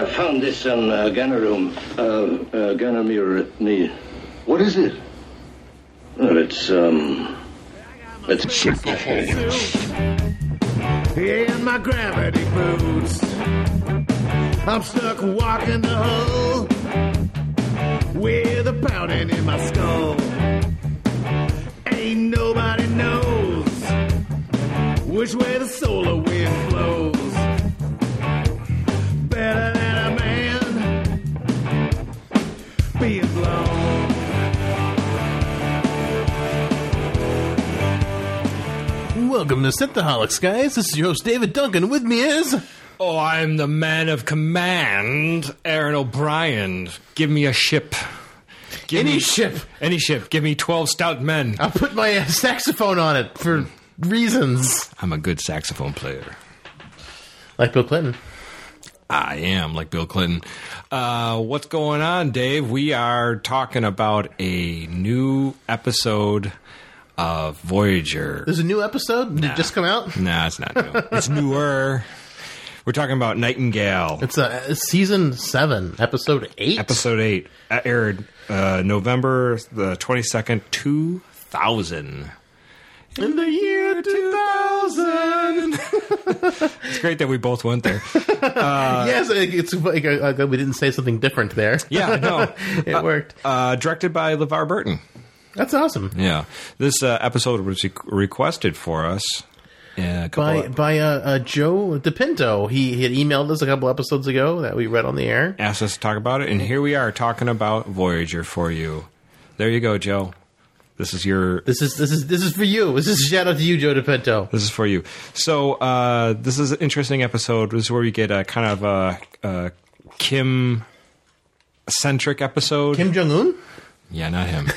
I found this on Ganarum. Ganamir. What is it? Well, it's In my gravity boots, I'm stuck walking the hull with a pounding in my skull. Ain't nobody knows which way the solar wind blows. Better than a man being blown. Welcome to Synthaholics, guys. This is your host, David Duncan. With me is... Oh, I'm the man of command, Aaron O'Brien. Give me a ship. Any ship. Any ship. Give me 12 stout men. I'll put my saxophone on it for reasons. I'm a good saxophone player. Like Bill Clinton. I am like Bill Clinton. What's going on, Dave? We are talking about a new episode of Voyager. There's a new episode? Did it just come out? Nah, it's not new. It's newer. We're talking about Nightingale. It's season 7, episode 8. Episode 8 aired November the 22nd, 2000. In the year 2000. It's great that we both went there. Yes, it's like we didn't say something different there. Yeah, no. It worked. Directed by LeVar Burton. That's awesome. Yeah. This episode was requested for us. By Joe DePinto. He had emailed us a couple episodes ago that we read on the air. Asked us to talk about it, and here we are talking about Voyager for you. There you go, Joe. This is your... This is for you. This is a shout out to you, Joe DePinto. This is for you. So this is an interesting episode. This is where we get a kind of a Kim-centric episode. Kim Jong-un? Yeah, not him.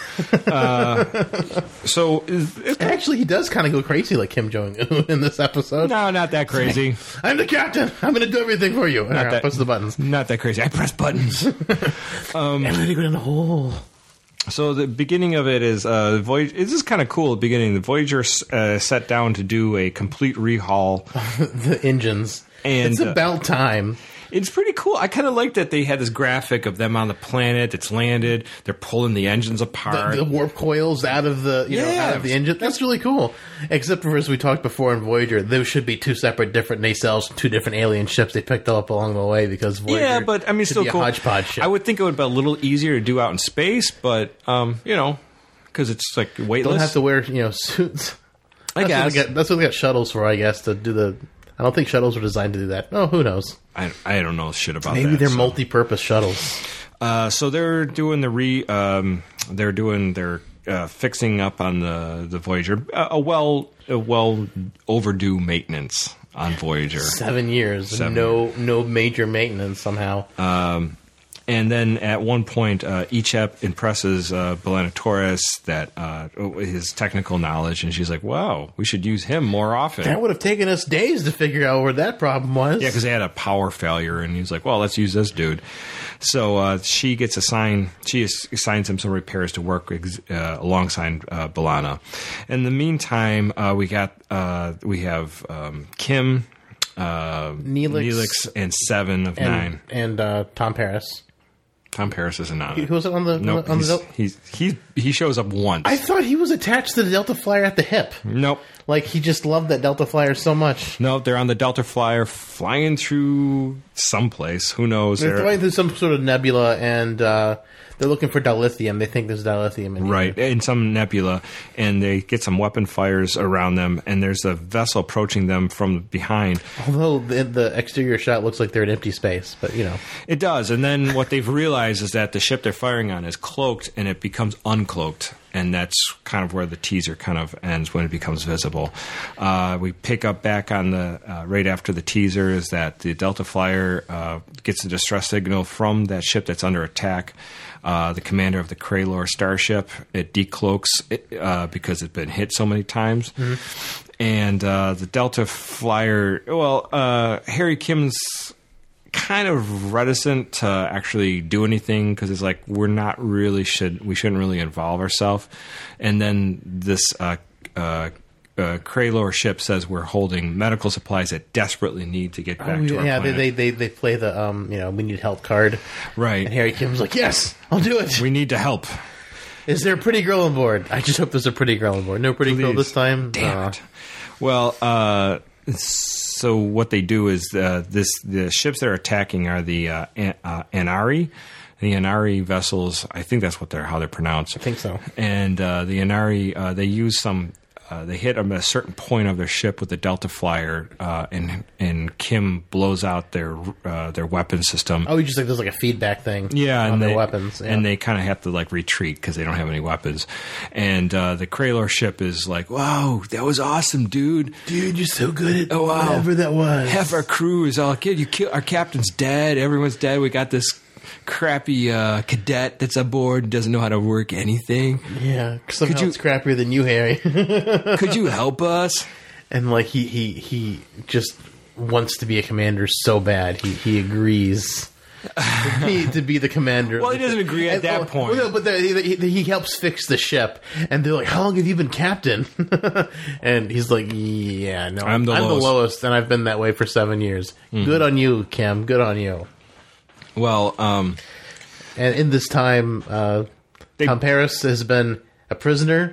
Actually, he does kind of go crazy like Kim Jong-un in this episode. No, not that crazy. I'm the captain. I'm going to do everything for you. I'll press the buttons. Not that crazy. I press buttons. I'm going to go in the hole. So the beginning of it is Voyager. This is kind of cool. At the beginning, the Voyager sat down to do a complete rehaul. The engines. And it's about time. It's pretty cool. I kind of like that they had this graphic of them on the planet that's landed. They're pulling the engines apart. The warp coils out of the out of the engine. That's really cool. Except for, as we talked before in Voyager, those should be two separate different nacelles, two different alien ships they picked up along the way because Voyager. Yeah, but I mean, still be cool. A hodgepodge ship. I would think it would be a little easier to do out in space, but because it's like weightless. Don't have to wear suits. I guess that's what they got shuttles for. I guess to do the. I don't think shuttles were designed to do that. Oh, who knows? I don't know shit about that. Maybe they're multi-purpose shuttles. So they're doing their fixing up on the Voyager. A well overdue maintenance on Voyager. 7 years. No major maintenance somehow. And then at one point, Ichep impresses B'Elanna Torres that his technical knowledge, and she's like, "Wow, we should use him more often." That would have taken us days to figure out where that problem was. Yeah, because they had a power failure, and he's like, "Well, let's use this dude." So she gets assigned. She assigns him some repairs to work alongside B'Elanna. In the meantime, we have Kim, Neelix, and 7 of 9, and Tom Paris. Tom Paris isn't on it. He wasn't on the. Nope, on the he shows up once. I thought he was attached to the Delta Flyer at the hip. Nope. Like he just loved that Delta Flyer so much. No, they're on the Delta Flyer flying through someplace. Who knows? They're flying through some sort of nebula, and they're looking for dilithium. They think there's dilithium in right here. In some nebula, and they get some weapon fires around them, and there's a vessel approaching them from behind. Although the exterior shot looks like they're in empty space, but it does. And then what they've realized is that the ship they're firing on is cloaked, and it becomes uncloaked. And that's kind of where the teaser kind of ends when it becomes visible. We pick up back on the right after the teaser is that the Delta Flyer gets a distress signal from that ship that's under attack. The commander of the Kraylor starship, it decloaks it, because it's been hit so many times. Mm-hmm. And the Delta Flyer, Harry Kim's kind of reticent to actually do anything because it's like we shouldn't really involve ourselves. And then this Kraylor ship says we're holding medical supplies that desperately need to get back to our planet. They play the we need help card, right? And Harry Kim's like, yes, I'll do it. We need to help. Is there a pretty girl on board? I just hope there's a pretty girl on board. No pretty girl this time. Damn it. Well, so what they do is the ships that are attacking are the Anari. The Anari vessels, I think that's how they're pronounced. I think so. And the Anari, they use they hit a certain point of their ship with the Delta Flyer, and Kim blows out their weapon system. Oh, there's like a feedback thing. Yeah, on their weapons, and they kind of have to like retreat because they don't have any weapons. And the Kraylor ship is like, "Wow, that was awesome, dude! Dude, you're so good at whatever that was." Half our crew is all killed. Our captain's dead. Everyone's dead. We got this crappy cadet that's aboard, doesn't know how to work anything. Yeah, somehow it's crappier than you, Harry. Could you help us? And like he just wants to be a commander so bad. He agrees to be the commander. Well, he doesn't agree at that point. Well, no, but he helps fix the ship, and they're like, "How long have you been captain?" And he's like, "Yeah, no, I'm the lowest, and I've been that way for 7 years. Good on you, Kim. Good on you." Well, and in this time, Tom Paris has been a prisoner,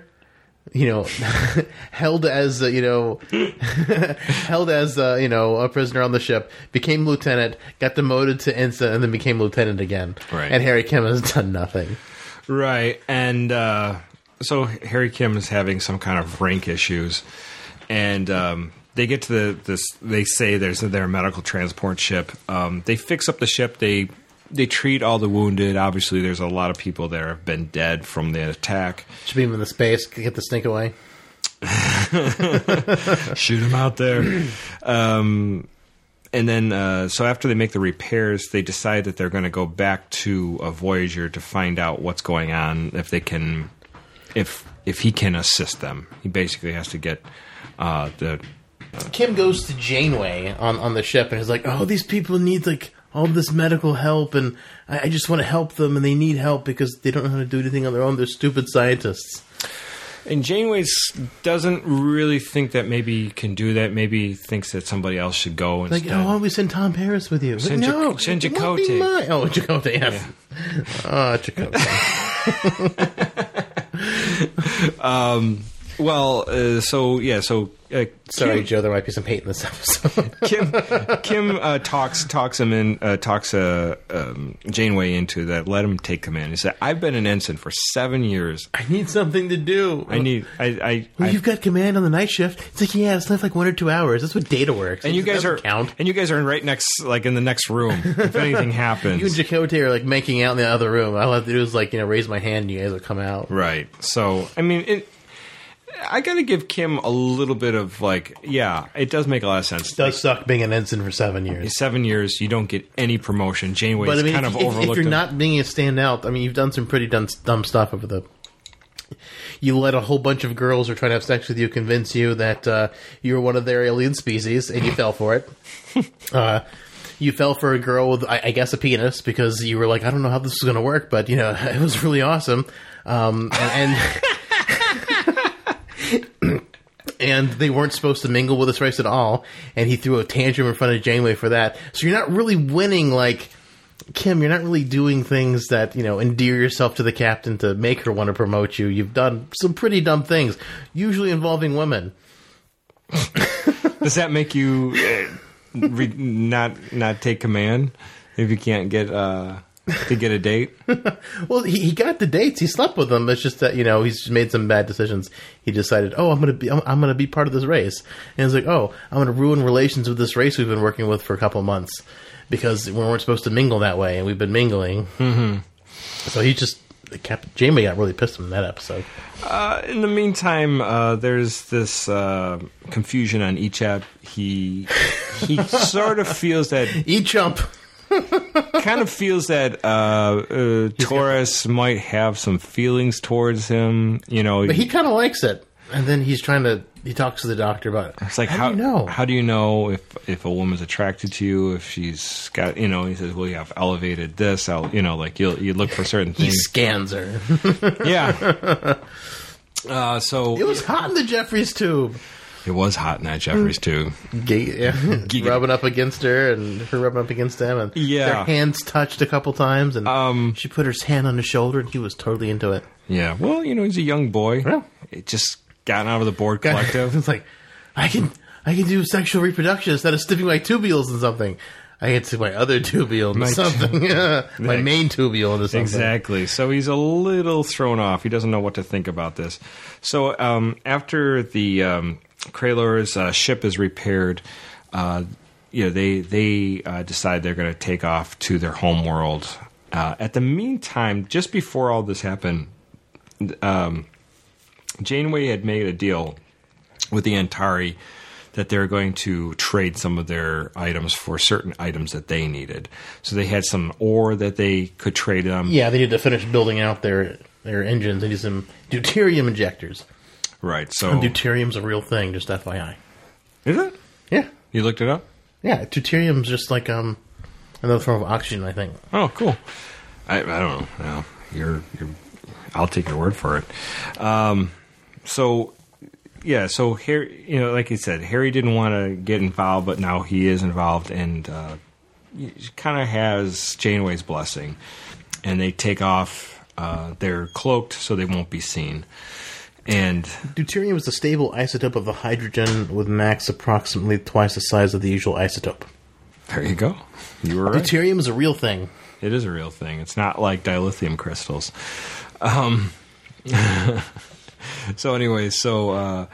held as a prisoner on the ship, became lieutenant, got demoted to ensign, and then became lieutenant again. Right. And Harry Kim has done nothing. Right. And so Harry Kim is having some kind of rank issues, and they get to this. They say they're a medical transport ship. They fix up the ship. They treat all the wounded. Obviously, there's a lot of people there have been dead from the attack. Should beam them into space. Get the stink away. Shoot them out there. And then, so after they make the repairs, they decide that they're going to go back to Voyager to find out what's going on. If they can, if he can assist them, he basically has to get Kim goes to Janeway on the ship and is like, "Oh, these people need like all this medical help, and I just want to help them, and they need help because they don't know how to do anything on their own. They're stupid scientists." And Janeway doesn't really think that maybe he can do that. Maybe thinks that somebody else should go instead. Like, why don't we send Tom Paris with you? Send Chakotay. Oh, Chakotay, yes. Yeah. Oh, Chakotay. Sorry, Joe. There might be some hate in this episode. Kim talks Janeway into that. Let him take command. He said, "I've been an ensign for 7 years. I need something to do. You've got command on the night shift." It's like, yeah, it's not like 1 or 2 hours. That's what data works. And you guys are right next, like in the next room. If anything happens, you and Chakotay are like making out in the other room. All I have to do is raise my hand, and you guys will come out. Right. So I mean. I got to give Kim a little bit of it does make a lot of sense. It does suck being an ensign for 7 years. 7 years, you don't get any promotion. Janeway's kind of overlooked. If you're not being a standout, I mean, you've done some pretty dumb stuff over the. You let a whole bunch of girls who are trying to have sex with you convince you that you're one of their alien species, and you fell for it. You fell for a girl with, I guess, a penis because you were like, I don't know how this is going to work, but it was really awesome, and and they weren't supposed to mingle with this race at all, and he threw a tantrum in front of Janeway for that. So you're not really winning, like, Kim, you're not really doing things that, endear yourself to the captain to make her want to promote you. You've done some pretty dumb things, usually involving women. Does that make you not take command if you can't get to get a date? Well, he got the dates. He slept with them. It's just that he's made some bad decisions. He decided, I'm gonna be part of this race, and he's like, I'm gonna ruin relations with this race we've been working with for a couple of months because we weren't supposed to mingle that way, and we've been mingling. Mm-hmm. So Janeway got really pissed in that episode. In the meantime, there's this confusion on Echep. He sort of feels that Echump. kind of feels that Torres might have some feelings towar's him, But he kind of likes it. And then he talks to the doctor about it. It's like, how do you know? How do you know if a woman's attracted to you, if she's got, he says, well, you have elevated this, you look for certain things. He scans her. Yeah. So it was hot in the Jeffries tube. It was hot in that Jeffries too. Rubbing up against her and her rubbing up against him, and their hands touched a couple times, and she put her hand on his shoulder, and he was totally into it. Yeah, well, he's a young boy. Yeah. It just gotten out of the board collective. It's like, I can do sexual reproduction instead of sticking my tubules in something. I can stick my other tubule into something. My main tubule into something. Exactly. So he's a little thrown off. He doesn't know what to think about this. So after the Kraylor's ship is repaired, they decide they're going to take off to their home world. At the meantime, just before all this happened, Janeway had made a deal with the Antari that they're going to trade some of their items for certain items that they needed. So they had some ore that they could trade them. Yeah, they need to finish building out their engines. They need some deuterium injectors. Right. So deuterium's a real thing, just FYI. Is it? Yeah. You looked it up? Yeah, deuterium's just like another form of oxygen, I think. Oh, cool. I don't know. No, I'll take your word for it. So Harry, like you said, Harry didn't want to get involved, but now he is involved, and he kind of has Janeway's blessing. And they take off. They're cloaked, so they won't be seen. And deuterium is a stable isotope of the hydrogen with max approximately twice the size of the usual isotope. There you go. You were right. Deuterium is a real thing. It is a real thing. It's not like dilithium crystals. So anyway, so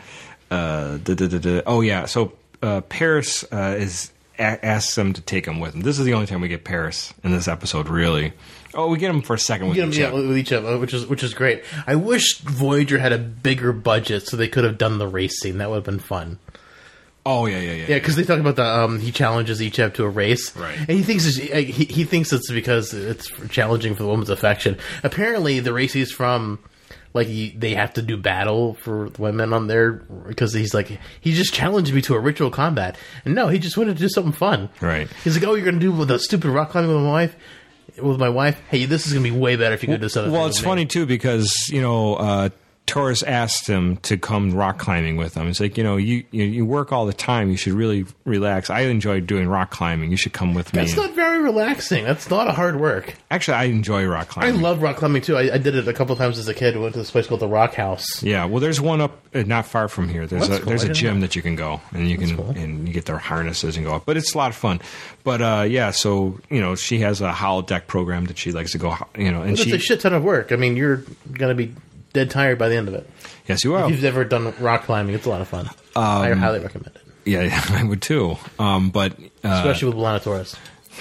Paris asks them to take him with him. This is the only time we get Paris in this episode, really. Oh, we get him for a second with each other. With each other, which is great. I wish Voyager had a bigger budget so they could have done the race scene. That would have been fun. Oh yeah. Yeah, because they talk about the he challenges Icheb to a race, right? And he thinks it's because it's challenging for the woman's affection. Apparently, the race he's from, they have to do battle for women on there because he just challenged me to a ritual combat, and no, he just wanted to do something fun, right? He's like, oh, you're gonna do the stupid rock climbing with my wife. Hey, this is gonna be way better if you could do this other thing. Well, it's funny too because Torres asked him to come rock climbing with him. It's like, you work all the time. You should really relax. I enjoy doing rock climbing. You should come with me. That's not very relaxing. That's a lot of hard work. Actually, I enjoy rock climbing. I love rock climbing, too. I did it a couple times as a kid. I went to this place called the Rock House. Yeah, well, there's one up not far from here. There's a gym that you can go, and you can cool. and you get their harnesses and go up. But it's a lot of fun. But, so, she has a holodeck program that she likes to go, and it's a shit ton of work. I mean, you're going to be dead tired by the end of it. Yes, you will. If you've ever done rock climbing, it's a lot of fun. I highly recommend it. Yeah, I would too. But especially with Lana Torres.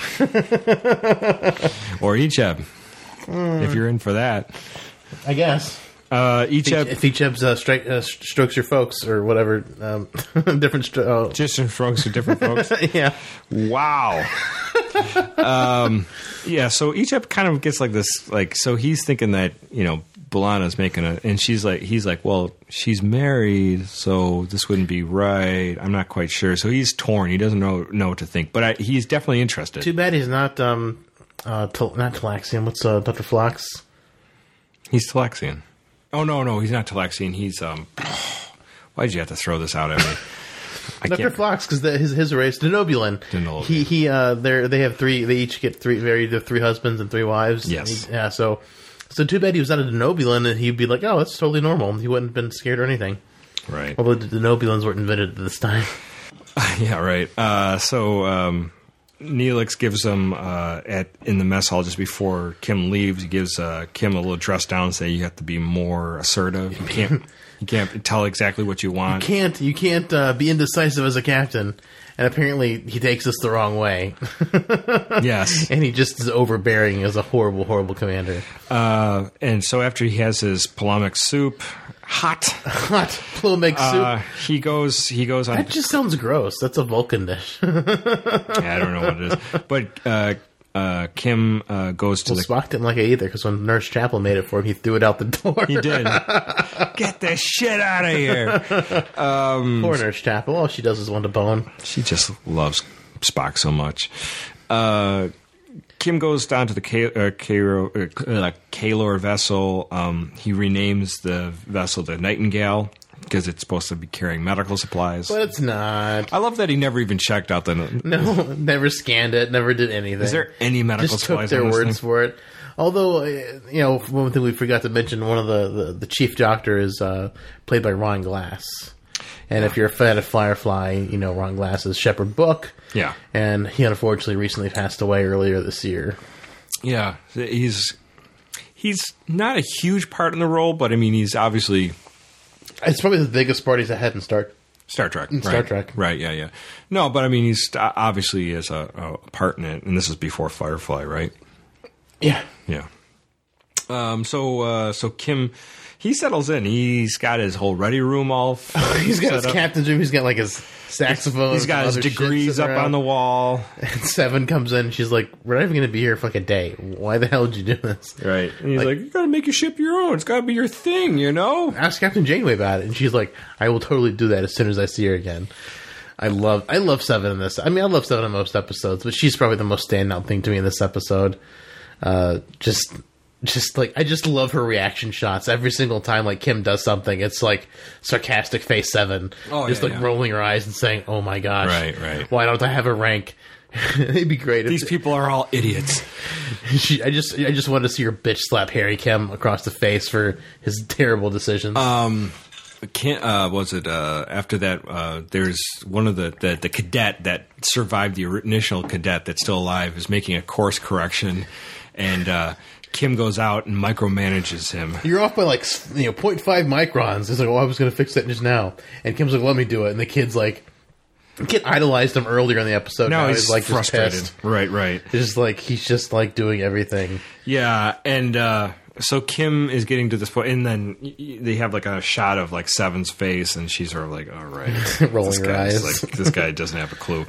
Or Icheb, if you're in for that. I guess. Icheb, if Icheb strokes your folks or whatever, different strokes. Just strokes for different folks. Yeah. Wow. Yeah. So Icheb kind of gets like this, so he's thinking that B'Elanna's making and he's like, well, she's married, so this wouldn't be right. I'm not quite sure. So he's torn. He doesn't know what to think, but he's definitely interested. Too bad he's not not Talaxian. What's Dr. Phlox? He's Talaxian. Oh no, he's not Talaxian. He's why did you have to throw this out at me? Dr. Phlox, because his race, Denobulan. They have three. They each get three husbands and three wives. Yes. So too bad he was not a Denobulan, and he'd be like, oh, that's totally normal. He wouldn't have been scared or anything. Right. Although the Denobulans weren't invented at this time. Yeah, right. Neelix gives him in the mess hall just before Kim leaves. He gives Kim a little dress down and say, you have to be more assertive. You can't tell exactly what you want. You can't be indecisive as a captain. And apparently he takes this the wrong way. Yes. And he just is overbearing as a horrible, horrible commander. And so after he has his Plumix soup, hot Plumix soup. He goes on. That just sounds gross. That's a Vulcan dish. I don't know what it is. But Kim goes to Spock didn't like it either because when Nurse Chapel made it for him, he threw it out the door. He did. Get this shit out of here. Poor Nurse Chapel. All she does is want to bone. She just loves Spock so much. Kim goes down to the Kaylor vessel. He renames the vessel the Nightingale because it's supposed to be carrying medical supplies. But it's not. I love that he never even checked out the. No, never scanned it, never did anything. Is there any medical Just took supplies? their on this words thing? for it. Although, one thing we forgot to mention, one of the chief doctor is played by Ron Glass. And if you're a fan of Firefly, you know Ron Glass is Shepard Book. Yeah. And he unfortunately recently passed away earlier this year. Yeah, he's not a huge part in the role, but I mean, he's obviously It's probably the biggest part he's had in Star Trek. Star Trek. Right, yeah. No, but I mean, he's obviously is a part in it, and this is before Firefly, right? Yeah. Yeah. So Kim, he settles in. He's got his whole ready room all. He's got his set up. captain's room. He's got like his saxophone. He's got his other shit degrees sitting up around. on the wall. And Seven comes in. She's like, "We're not even going to be here for like a day. Why the hell did you do this?" Right. And he's like, you got to make your ship your own. It's got to be your thing, you know? Ask Captain Janeway about it, and she's like, "I will totally do that as soon as I see her again." I love Seven in this. I mean, I love Seven in most episodes, but she's probably the most standout thing to me in this episode. Just like I just love her reaction shots every single time. Like Kim does something, it's like sarcastic face Seven, just rolling her eyes and saying, "Oh my gosh, Right. Why don't I have a rank?" It'd be great. These people are all idiots. I just wanted to see her bitch slap Harry Kim across the face for his terrible decisions. After that, there's one of the cadet that survived the initial cadet that's still alive is making a course correction, and Kim goes out and micromanages him. You're off by 0.5 microns. He's like, "Oh, I was going to fix that just now," and Kim's like, "Let me do it." And the kid idolized him earlier in the episode. Now he's just frustrated. pissed. Right. It's just like he's just like doing everything. Yeah, and so Kim is getting to this point, and then they have like a shot of like Seven's face, and she's sort of like, "All right," Rolling her eyes. Like, this guy doesn't have a clue.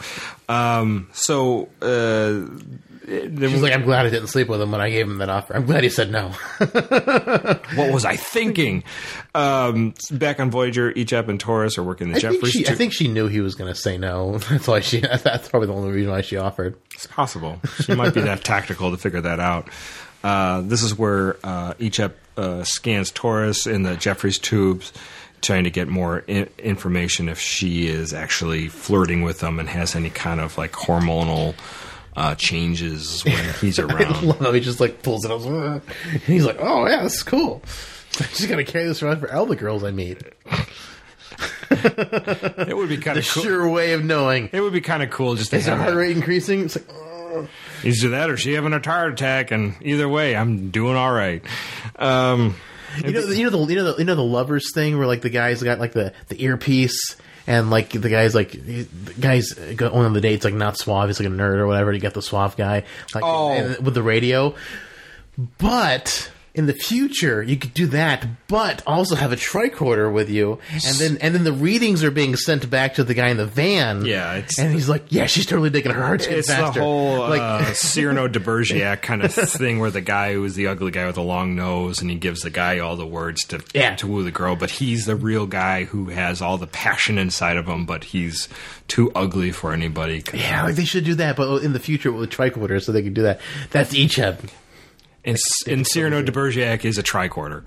She's like, "I'm glad I didn't sleep with him when I gave him that offer. I'm glad he said no." What was I thinking? Back on Voyager, Icheb and Taurus are working the Jeffries. I think she knew he was going to say no. That's why that's probably the only reason why she offered. It's possible. She might be that tactical to figure that out. This is where Icheb scans Taurus in the Jeffries tubes, trying to get more information if she is actually flirting with him and has any kind of like hormonal changes when he's I around. love how he just like pulls it up. And he's like, "Oh yeah, this is cool. I'm just going to carry this around for all the girls I meet." It would be kind The of cool. sure way of knowing. It would be kind of cool just to Is her have heart that. rate increasing? It's like, Either that or she having a heart attack, and either way, I'm doing all right. you know the lovers thing where like the guys got like the earpiece and like the guy's got one of the dates like not suave, he's like a nerd or whatever. And you got the suave guy like and with the radio, but. In the future, you could do that, but also have a tricorder with you, and then the readings are being sent back to the guy in the van. Yeah, and he's like, "Yeah, she's totally digging her heart's getting It's faster." the whole like Cyrano de Bergerac kind of thing where the guy who is the ugly guy with the long nose and he gives the guy all the words to woo the girl, but he's the real guy who has all the passion inside of him, but he's too ugly for anybody. yeah, like they should do that, but in the future with tricorder, so they can do that. That's Icheb. And Cyrano de Bergerac is a tricorder.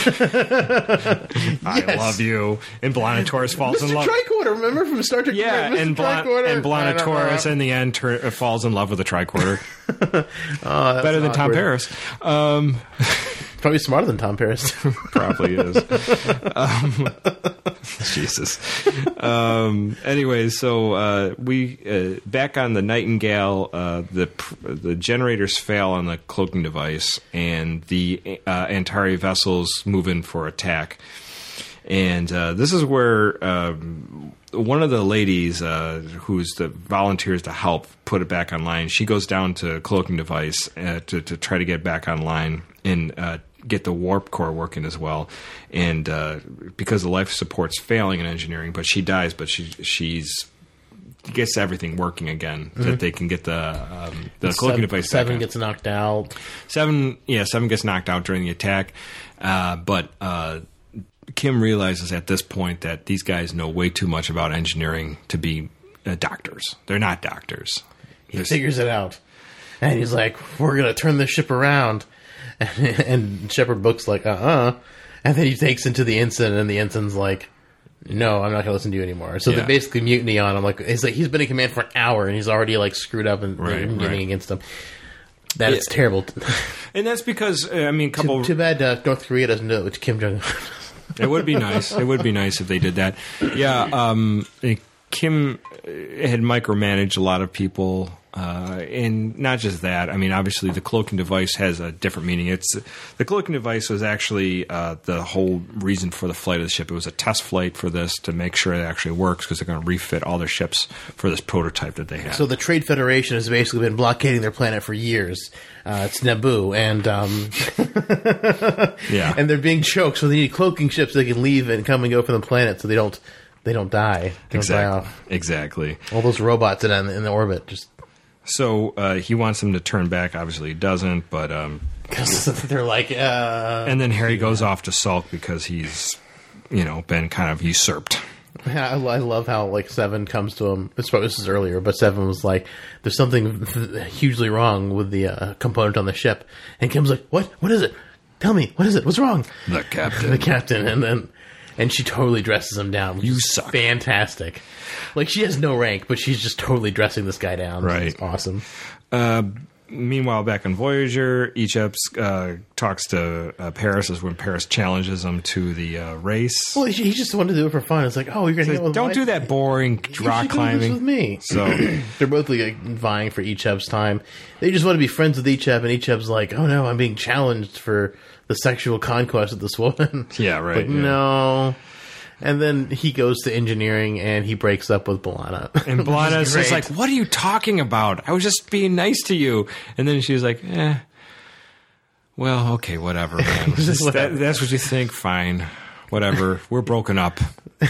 I love you. And B'Elanna Torres falls in Mr. love. Tricorder, remember from Star Trek? Yeah, Mr. and B'Elanna Torres in the end falls in love with a tricorder. Better than Tom awkward. Paris. Probably smarter than Tom Paris. Probably is. Jesus. Anyway, so we back on the Nightingale. The generators fail on the cloaking device, and the Antari vessels move in for attack. And this is where one of the ladies who's the volunteers to help put it back online, she goes down to cloaking device to try to get back online and get the warp core working as well. And because the life support's failing in engineering, but she dies, but she's gets everything working again, so that they can get the cloaking device back Seven on. gets knocked out. Seven gets knocked out during the attack, but Kim realizes at this point that these guys know way too much about engineering to be doctors. They're not doctors. He figures it out. And he's like, "We're going to turn this ship around." And Shepard Book's like, And then he takes into the ensign, and the ensign's like, no, I'm not going to listen to you anymore. So Yeah. they basically mutiny on him. Like, it's like he's been in command for an hour and he's already like screwed up and Right, they're mutinying right. against him. That is terrible. And that's because, I mean, Too bad North Korea doesn't do it with Kim Jong-un. It would be nice. It would be nice if they did that. Yeah, Kim had micromanaged a lot of people, and not just that. I mean, obviously, the cloaking device has a different meaning. The cloaking device was actually the whole reason for the flight of the ship. It was a test flight for this to make sure it actually works because they're going to refit all their ships for this prototype that they had. So the Trade Federation has basically been blockading their planet for years. It's Naboo, and yeah, and they're being choked. So they need cloaking ships that can leave and come and go from the planet, so they don't die. They don't die off. Exactly. All those robots that are in the orbit just. So he wants them to turn back. Obviously, he doesn't. But Because they're like, and then Harry goes off to sulk because he's, been kind of usurped. I love how like Seven comes to him. This is earlier, but Seven was like, "There's something hugely wrong with the component on the ship," and Kim's like, "What? What is it? Tell me, what is it? What's wrong?" The captain. The captain, and she totally dresses him down. Which You is suck. Fantastic. Like she has no rank, but she's just totally dressing this guy down. Right. It's awesome. Meanwhile, back on Voyager, Egypt talks to Paris is when Paris challenges him to the race. Well, he just wanted to do it for fun. It's like, oh, you're gonna get with Don't my- do that boring You rock should do this climbing. with me. So They're both like vying for Icheb's time. They just want to be friends with Icheb, and Icheb's like, "Oh no, I'm being challenged for the sexual conquest of this woman." Yeah, right, Like, yeah. no. And then he goes to engineering, and he breaks up with B'Elanna. and Blana's Which is just like, great. "What are you talking about? I was just being nice to you." And then she's like, well, okay, whatever, man. Whatever. That's what you think. Fine, whatever. We're broken up.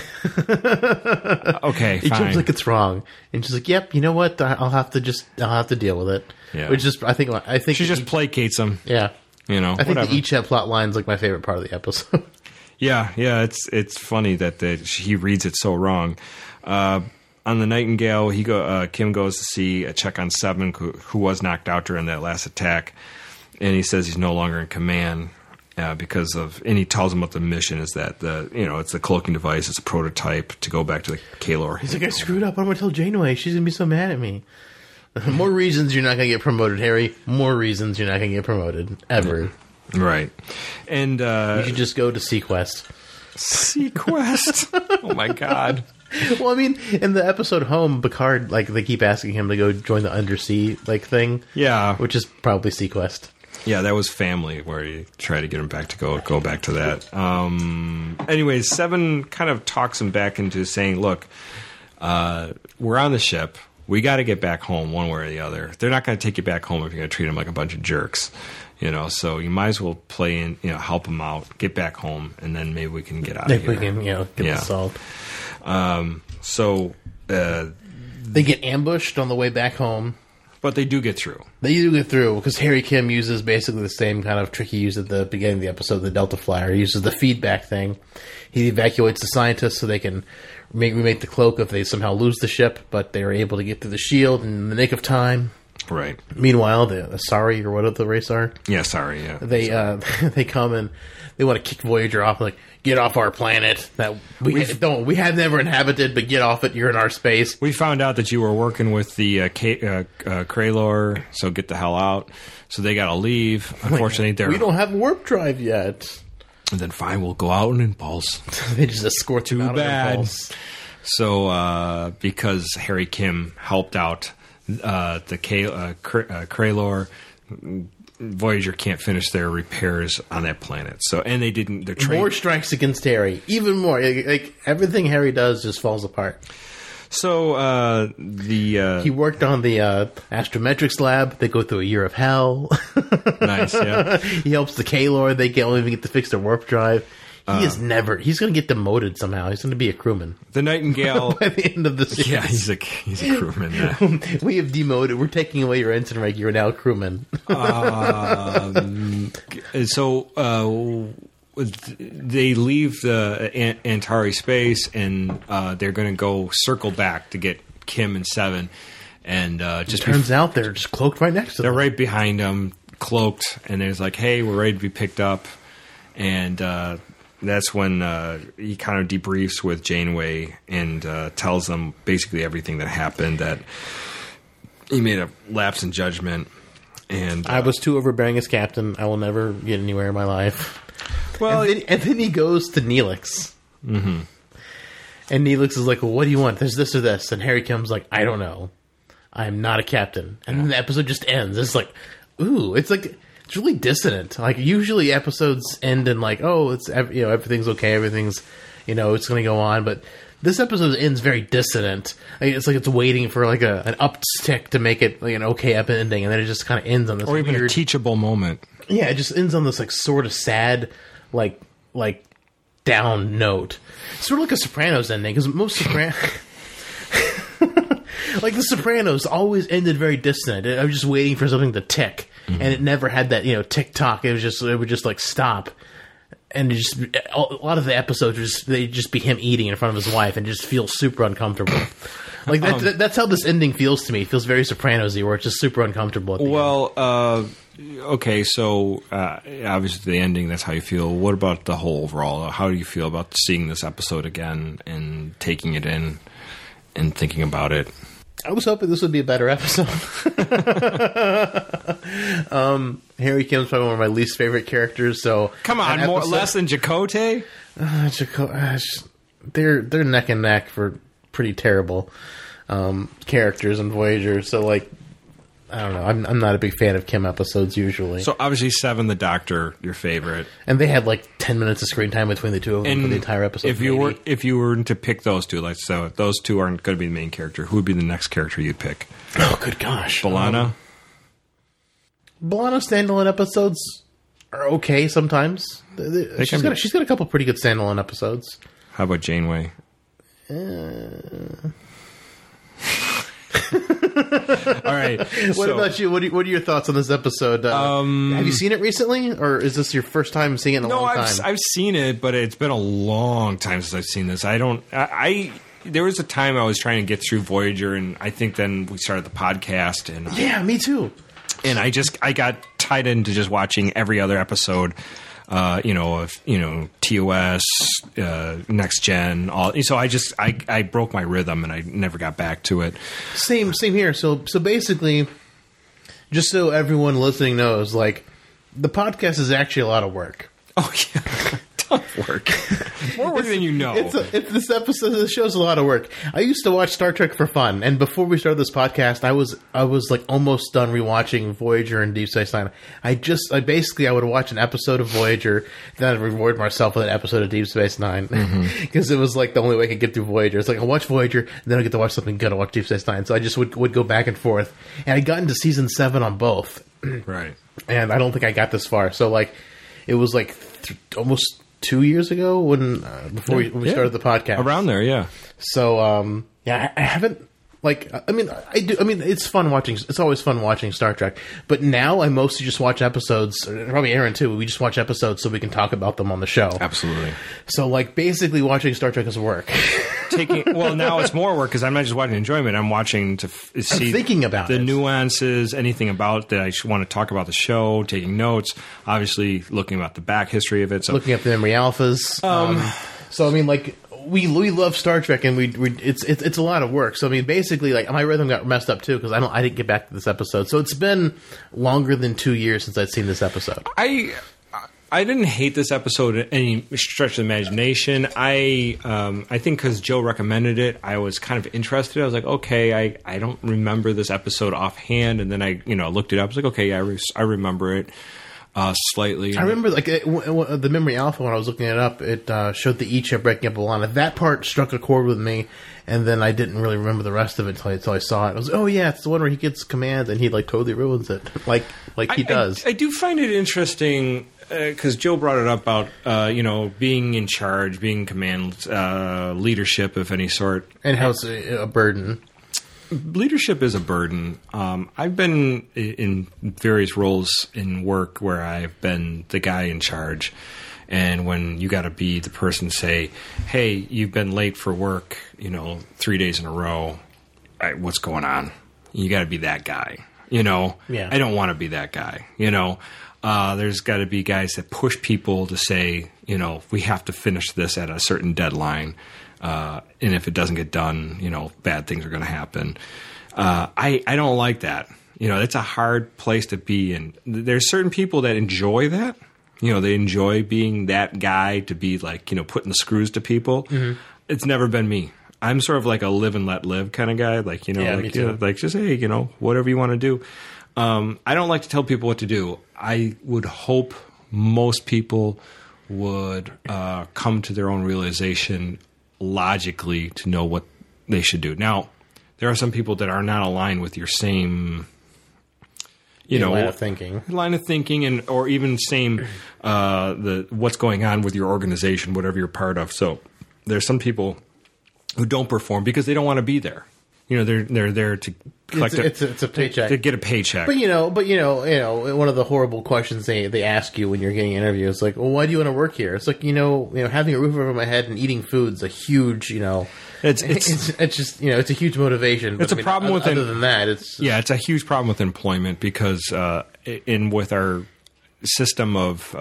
Okay, Icheb's fine. like, it's wrong, and she's like, "Yep, you know what? I'll have to deal with it." Yeah. Which is, I think She just placates him. yeah. I think whatever. the Icheb plot line is like my favorite part of the episode. Yeah, it's funny that he reads it so wrong. On the Nightingale, Kim goes to check on Seven, who was knocked out during that last attack, and he says he's no longer in command because of. And he tells him what the mission is that it's the cloaking device, it's a prototype to go back to the Kaelor. He's like, I screwed up. What am I going to tell Janeway? She's going to be so mad at me. More reasons you're not going to get promoted, Harry. More reasons you're not going to get promoted. Ever. Right, and You should just go to Sequest. Sequest. Oh my god. Well, I mean, in the episode Home, Picard, like, they keep asking him to go join the undersea, like, thing. Yeah, Which is probably Sequest. Yeah, that was Family, where you try to get him back to go back to that. Anyways, Seven kind of talks him back into saying, look, we're on the ship. We got to get back home one way or the other. They're not going to take you back home if you're going to treat them like a bunch of jerks. So you might as well play in, help them out, get back home, and then maybe we can get out of If here. we can, get this solved. They get ambushed on the way back home. But they do get through. They do get through because Harry Kim uses basically the same kind of trick he used at the beginning of the episode, the Delta Flyer. He uses the feedback thing. He evacuates the scientists so they can remake the cloak if they somehow lose the ship, but they are able to get through the shield in the nick of time. Right. Meanwhile, the Asari, or what the race are, Yeah, sorry. Yeah. they come and they want to kick Voyager off, like, get off our planet that we have never inhabited, but get off it. You're in our space. We found out that you were working with the Kraylor, so get the hell out. So they got to leave. Unfortunately, We don't have warp drive yet. And then fine, we'll go out and impulse. They just escort them out of bad. impulse. So because Harry Kim helped out the Kraylor, Voyager can't finish their repairs on that planet. So and they didn't. They're trained. More strikes against Harry. Even more. Like everything Harry does just falls apart. So He worked on the astrometrics lab. They go through a year of hell. nice, yeah. He helps the Kaelor. They can't even get to fix their warp drive. He's going to get demoted somehow. He's going to be a crewman The Nightingale. by the end of the series. Yeah, he's a crewman. Yeah. We have demoted. We're taking away your ensign rank. You're now a crewman. So they leave the Antari space, and they're going to go circle back to get Kim and Seven, and just Turns out they're just cloaked right next to they're them. right behind them, cloaked, and there's like, "Hey, we're ready to be picked up," and that's when he kind of debriefs with Janeway and tells them basically everything that happened, that he made a lapse in judgment. And I was too overbearing as captain. I will never get anywhere in my life. well, And then he goes to Neelix. Mm-hmm. And Neelix is like, well, what do you want? There's this or this. And Harry Kim's like, I don't know. I'm not a captain. And then the episode just ends. It's like, ooh, it's really dissonant. Like, usually episodes end in like, oh, it's, everything's okay. Everything's, it's going to go on. But this episode ends very dissonant. Like, it's like it's waiting for like an uptick to make it like an okay ending. And then it just kind of ends on this or even weird, a teachable moment. Yeah, it just ends on this like sort of sad, like down note. Sort of like a Sopranos ending, because most Sopranos, like the Sopranos, always ended very dissonant. I was just waiting for something to tick, and it never had that tick tock. It would just like stop, and a lot of the episodes they'd just be him eating in front of his wife, and just feel super uncomfortable. Like that's how this ending feels to me. It feels very Sopranos-y, where it's just super uncomfortable. At the end. Okay, so obviously the ending, that's how you feel. What about the whole overall? How do you feel about seeing this episode again and taking it in and thinking about it? I was hoping this would be a better episode. Harry Kim's probably one of my least favorite characters. So come on, less than Chakotay? They're neck and neck for pretty terrible characters in Voyager. So like, I don't know. I'm not a big fan of Kim episodes usually. So obviously Seven, the Doctor, your favorite, and they had like 10 minutes of screen time between the two of them for the entire episode. If you were to pick those two, like so, those two aren't going to be the main character. Who would be the next character you'd pick? Oh, good gosh, B'Elanna. B'Elanna standalone episodes are okay sometimes. She's got a couple pretty good standalone episodes. How about Janeway? All right. What about you? What are your thoughts on this episode? Have you seen it recently, or is this your first time seeing it in a long time? No, I've seen it, but it's been a long time since I've seen this. There was a time I was trying to get through Voyager, and I think then we started the podcast. And yeah, me too. And I got tied into just watching every other episode. TOS, Next Gen, all. So I broke my rhythm and I never got back to it. Same here. So basically, just so everyone listening knows, like, the podcast is actually a lot of work. Oh yeah. Work. More work than you know. This episode, this show's a lot of work. I used to watch Star Trek for fun, and before we started this podcast, I was like almost done rewatching Voyager and Deep Space Nine. I would watch an episode of Voyager, then I'd reward myself with an episode of Deep Space Nine, because it was like the only way I could get through Voyager. It's like I watch Voyager, and then I get to watch something good. I watch Deep Space Nine, so I just would go back and forth, and I got into season 7 on both, right? And I don't think I got this far. So like, it was like almost 2 years ago when before we started the podcast. Around there, yeah. So I haven't it's fun watching. It's always fun watching Star Trek. But now I mostly just watch episodes. Probably Aaron too. We just watch episodes so we can talk about them on the show. Absolutely. So like basically watching Star Trek is work. Now it's more work because I'm not just watching enjoyment. I'm watching to see. I'm thinking about the nuances, anything about that I want to talk about the show, taking notes. Obviously, looking about the back history of it. So looking at the memory alphas. So I mean, like. We love Star Trek, and it's a lot of work. So I mean, basically, like my rhythm got messed up too because I didn't get back to this episode. So it's been longer than 2 years since I'd seen this episode. I didn't hate this episode at any stretch of the imagination. I think because Joe recommended it, I was kind of interested. I was like, okay, I don't remember this episode offhand, and then I looked it up. I was like, okay, yeah, I remember it. Slightly. I remember the Memory Alpha when I was looking it up. It showed the E-chip breaking up B'Elanna. That part struck a chord with me, and then I didn't really remember the rest of it until I saw it. I was like, oh yeah, it's the one where he gets commands and he like totally ruins it, like he does. I do find it interesting because Joe brought it up about being in charge, being command, leadership of any sort, and how it's a burden. Leadership is a burden. I've been in various roles in work where I've been the guy in charge. And when you got to be the person say, hey, you've been late for work, 3 days in a row. What's going on? You got to be that guy. You know, Yeah. I don't want to be that guy. You know, there's got to be guys that push people to say, you know, we have to finish this at a certain deadline. And if it doesn't get done, you know, bad things are going to happen. I don't like that. You know, it's a hard place to be in. There's certain people that enjoy that. You know, they enjoy being that guy to be like, you know, putting the screws to people. Mm-hmm. It's never been me. I'm sort of like a live and let live kind of guy. Like, you know, Yeah, like, me too. you know, like just, hey, you know, whatever you want to do. I don't like to tell people what to do. I would hope most people would come to their own realization logically to know what they should do. Now, there are some people that are not aligned with your same, you know, line of thinking, and or even same the what's going on with your organization, whatever you're part of. So there's some people who don't perform because they don't want to be there. You know, they're there to collect it's a paycheck to get a paycheck. But you know, one of the horrible questions they ask you when you're getting interviewed is like, well, why do you want to work here? It's like, you know, having a roof over my head and eating food's a huge, you know, it's just, you know, it's a huge motivation. But it's a problem with other than that, it's a huge problem with employment because with our system of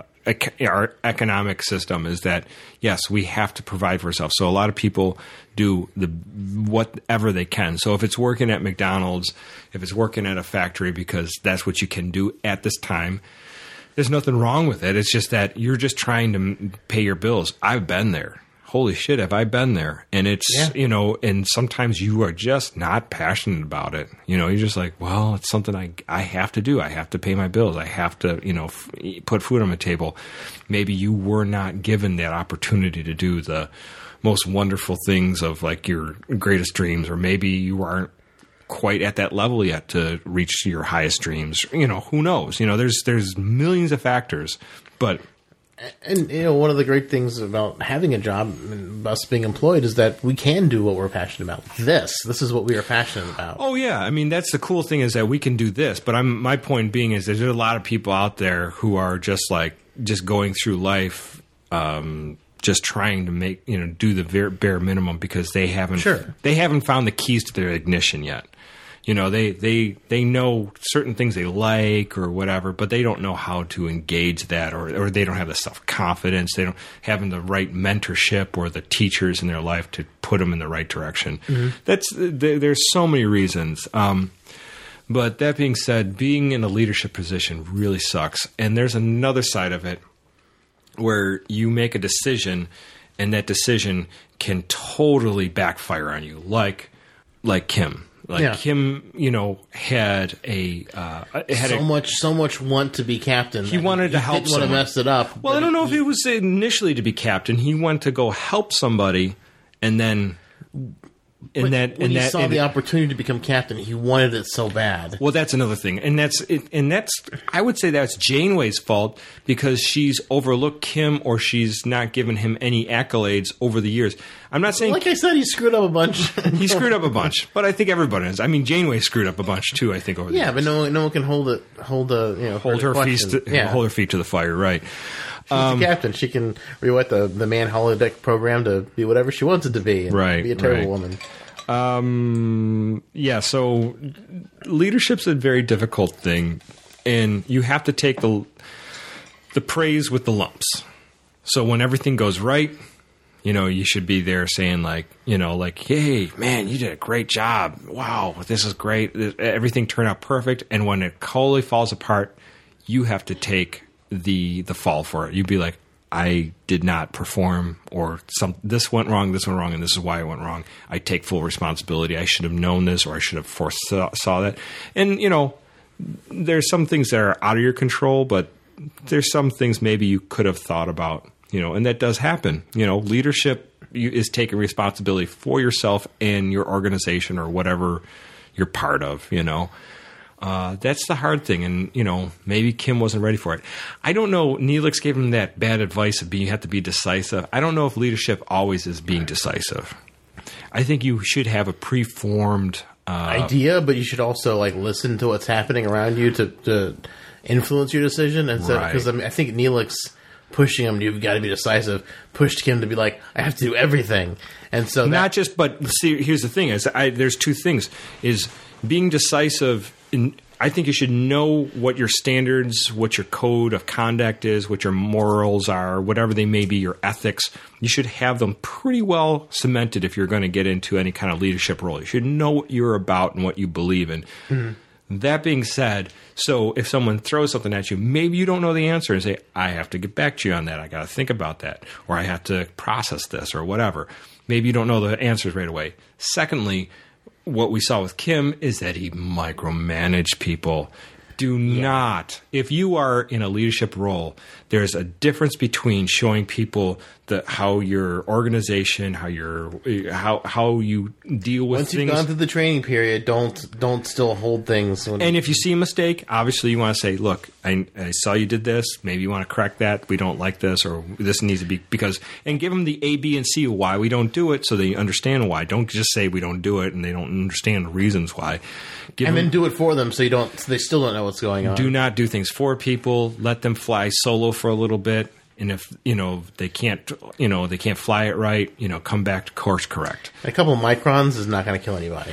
our economic system is that, yes, we have to provide for ourselves. So a lot of people do whatever they can. So if it's working at McDonald's, if it's working at a factory because that's what you can do at this time, there's nothing wrong with it. It's just that you're just trying to pay your bills. I've been there. Holy shit, have I been there? And it's, you know, and sometimes you are just not passionate about it. You know, you're just like, well, it's something I have to do. I have to pay my bills. I have to, you know, put food on my table. Maybe you were not given that opportunity to do the most wonderful things of like your greatest dreams, or maybe you aren't quite at that level yet to reach your highest dreams. You know, who knows? You know, there's millions of factors, but... And, you know, one of the great things about having a job and us being employed is that we can do what we're passionate about. This is what we are passionate about. Oh, yeah. I mean, that's the cool thing is that we can do this. But my point being is there's a lot of people out there who are just going through life just trying to make, you know, do the bare minimum because they haven't found the keys to their ignition yet. You know, they know certain things they like or whatever, but they don't know how to engage that, or they don't have the self-confidence. They don't have the right mentorship or the teachers in their life to put them in the right direction. Mm-hmm. There's so many reasons. But that being said, being in a leadership position really sucks. And there's another side of it where you make a decision and that decision can totally backfire on you, like Kim. Kim, you know, had so much want to be captain. He wanted to help someone. He messed it up. Well, I don't know if it was initially to be captain. He wanted to go help somebody, and then when he saw the opportunity to become captain, he wanted it so bad. Well, that's another thing, and that's I would say that's Janeway's fault because she's overlooked Kim or she's not given him any accolades over the years. I'm not saying, like I said, he screwed up a bunch. He screwed up a bunch, but I think everybody has. I mean, Janeway screwed up a bunch too. I think over the years. But no one can hold her feet to the fire, right? She's the captain. She can rewrite the man holodeck program to be whatever she wants it to be. And be a terrible woman. So leadership's a very difficult thing, and you have to take the praise with the lumps. So when everything goes right, you know, you should be there saying like, you know, like, hey, man, you did a great job. Wow, this is great. Everything turned out perfect. And when it totally falls apart, you have to take the fall for it. You'd be like, I did not perform, or this went wrong, and this is why it went wrong. I take full responsibility. I should have known this, or I should have foresaw that. And, you know, there's some things that are out of your control, but there's some things maybe you could have thought about, you know, and that does happen. You know, leadership is taking responsibility for yourself and your organization or whatever you're part of, you know. That's the hard thing, and, you know, maybe Kim wasn't ready for it. I don't know. Neelix gave him that bad advice of you have to be decisive. I don't know if leadership always is being decisive. I think you should have a preformed idea, but you should also like listen to what's happening around you to influence your decision. And so, because I think Neelix pushing him, you've got to be decisive, pushed Kim to be like, I have to do everything. And so but see, here's the thing: there's two things: is being decisive I think you should know what your standards, what your code of conduct is, what your morals are, whatever they may be, your ethics. You should have them pretty well cemented if you're going to get into any kind of leadership role. You should know what you're about and what you believe in. Mm-hmm. That being said, so if someone throws something at you, maybe you don't know the answer and say, I have to get back to you on that. I got to think about that, or I have to process this, or whatever. Maybe you don't know the answers right away. Secondly, what we saw with Kim is that he micromanaged people. Do not. If you are in a leadership role, there's a difference between showing people how your organization, how you deal with Once things. you've gone through the training period, don't still hold things. And if you see a mistake, obviously you want to say, look, I saw you did this. Maybe you want to correct that. We don't like this, or this needs to be and give them the A, B, and C of why we don't do it so they understand why. Don't just say we don't do it and they don't understand the reasons why. Then do it for them so they still don't know what's going on. Do not do things for people. Let them fly solo for a little bit. And if, they can't fly it right, come back to course correct. A couple of microns is not going to kill anybody.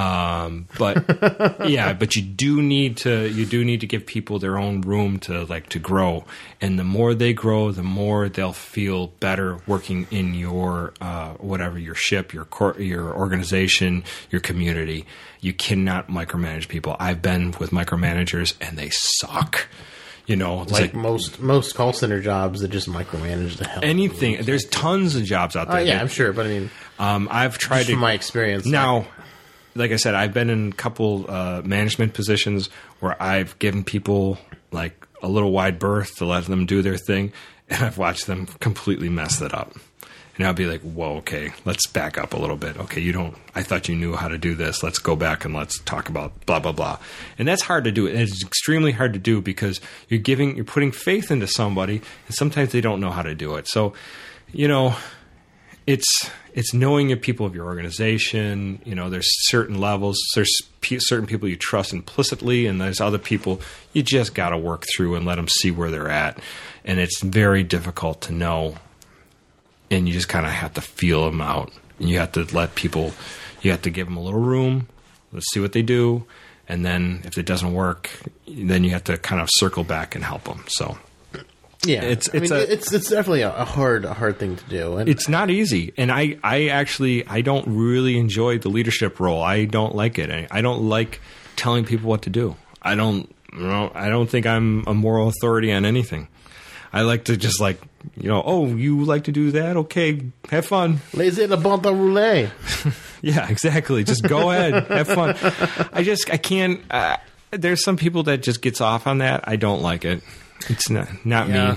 But you do need to give people their own room to grow. And the more they grow, the more they'll feel better working in your, whatever, your ship, your organization, your community. You cannot micromanage people. I've been with micromanagers and they suck. Like most call center jobs that just micromanage the hell. Anything. There's tons of jobs out there. I'm sure, but I mean, I've tried just from my experience. Now, like I said, I've been in a couple management positions where I've given people like a little wide berth to let them do their thing, and I've watched them completely mess that up. And I'll be like, whoa, okay, let's back up a little bit. Okay, I thought you knew how to do this. Let's go back and let's talk about blah, blah, blah. And that's hard to do. And it's extremely hard to do because you're putting faith into somebody, and sometimes they don't know how to do it. So, it's knowing your people of your organization. There's certain levels. There's certain people you trust implicitly, and there's other people you just got to work through and let them see where they're at. And it's very difficult to know. And you just kind of have to feel them out. And you have to you have to give them a little room. Let's see what they do. And then if it doesn't work, then you have to kind of circle back and help them. So, yeah, it's definitely a hard thing to do. And it's not easy. And I don't really enjoy the leadership role. I don't like it. I don't like telling people what to do. I don't think I'm a moral authority on anything. I like to just you like to do that? Okay, have fun. Laissez le bon temps rouler. Yeah, exactly. Just go ahead, have fun. I can't. There's some people that just gets off on that. I don't like it. It's not me.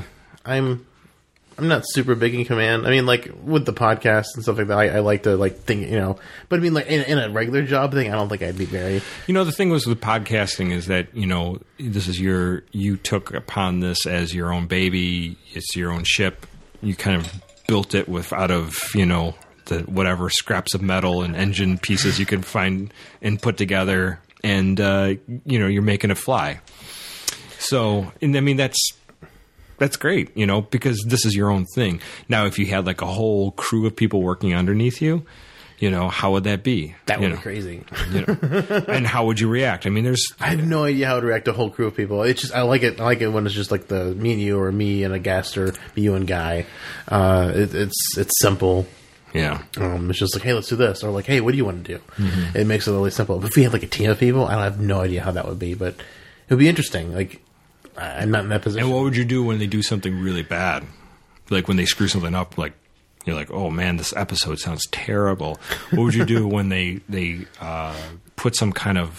I'm not super big in command. I mean, like with the podcast and stuff like that, I like to think, But I mean, like in a regular job thing, I don't think I'd be very. The thing was with podcasting is that this is you took upon this as your own baby. It's your own ship. You kind of built it out of the whatever scraps of metal and engine pieces you can find and put together, and you're making it fly. So, and I mean that's great, because this is your own thing. Now, if you had like a whole crew of people working underneath you, how would that be? That would be crazy. And how would you react? I mean, I have no idea how to react to a whole crew of people. It's just, I like it when it's just like me and you, or me and a guest, or me, you and Guy. It's simple. Yeah. It's just like, hey, let's do this. Or like, hey, what do you want to do? Mm-hmm. It makes it really simple. But if we had like a team of people, I have no idea how that would be, but it would be interesting. Like, I'm not in that position. And what would you do when they do something really bad? Like when they screw something up, like you're like, oh man, this episode sounds terrible. What would you do when they put some kind of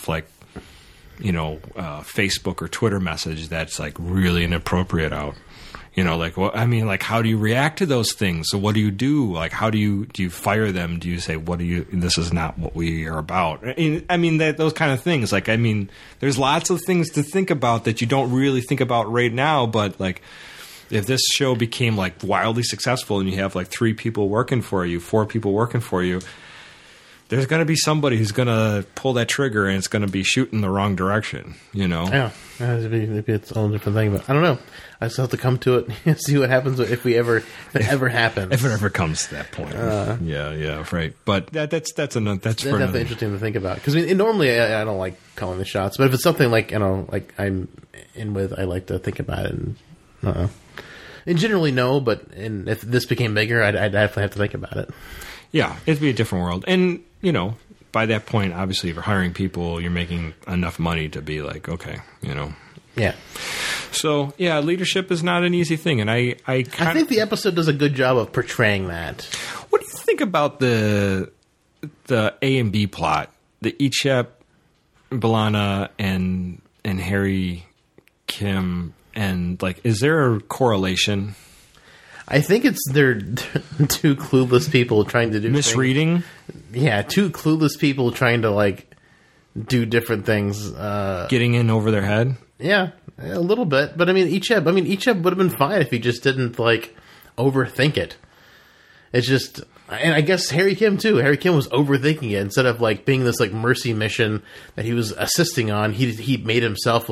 Facebook or Twitter message that's like really inappropriate out? How do you react to those things? So what do you do? Like, how do you fire them? Do you say, this is not what we are about? I mean, those kind of things. Like, I mean, there's lots of things to think about that you don't really think about right now. But like, if this show became like wildly successful and you have like 3 people working for you, 4 people working for you, there's going to be somebody who's going to pull that trigger and it's going to be shooting the wrong direction, you know? Yeah, maybe it's all a different thing, but I don't know. I still have to come to it and see what happens if it ever happens. If it ever comes to that point. Yeah, right. But that's definitely interesting to think about. Because normally I don't like calling the shots, but if it's something like, like I'm in with, I like to think about it. And generally no, but if this became bigger, I'd definitely have to think about it. Yeah, it'd be a different world. And, by that point, obviously, if you're hiring people, you're making enough money to be like, okay, Yeah. So, yeah, leadership is not an easy thing. And I think the episode does a good job of portraying that. What do you think about the A and B plot? The Icheb, B'Elanna, and Harry Kim, and, is there a correlation? I think they're two clueless people trying to do misreading. Yeah, two clueless people trying to do different things, getting in over their head. Yeah, a little bit. But Icheb would have been fine if he just didn't overthink it. It's just, and I guess Harry Kim too. Harry Kim was overthinking it instead of being this mercy mission that he was assisting on. He made himself